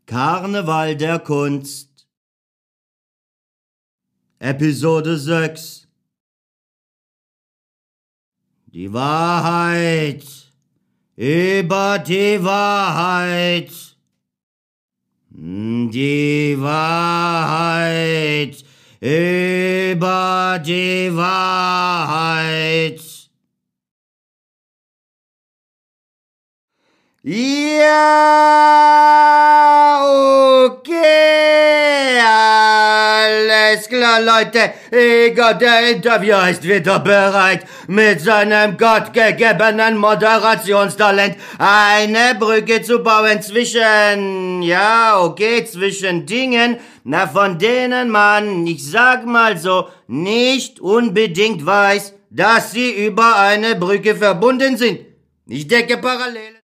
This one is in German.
Karneval der Kunst. Episode 6. Die Wahrheit über die Wahrheit. Die Wahrheit über die Wahrheit. Ja, okay, alles klar, Leute. Igor, der Interviewer, ist wieder bereit, mit seinem gottgegebenen Moderationstalent eine Brücke zu bauen zwischen Dingen, von denen man, ich sag mal so, nicht unbedingt weiß, dass sie über eine Brücke verbunden sind. Ich decke Parallelen.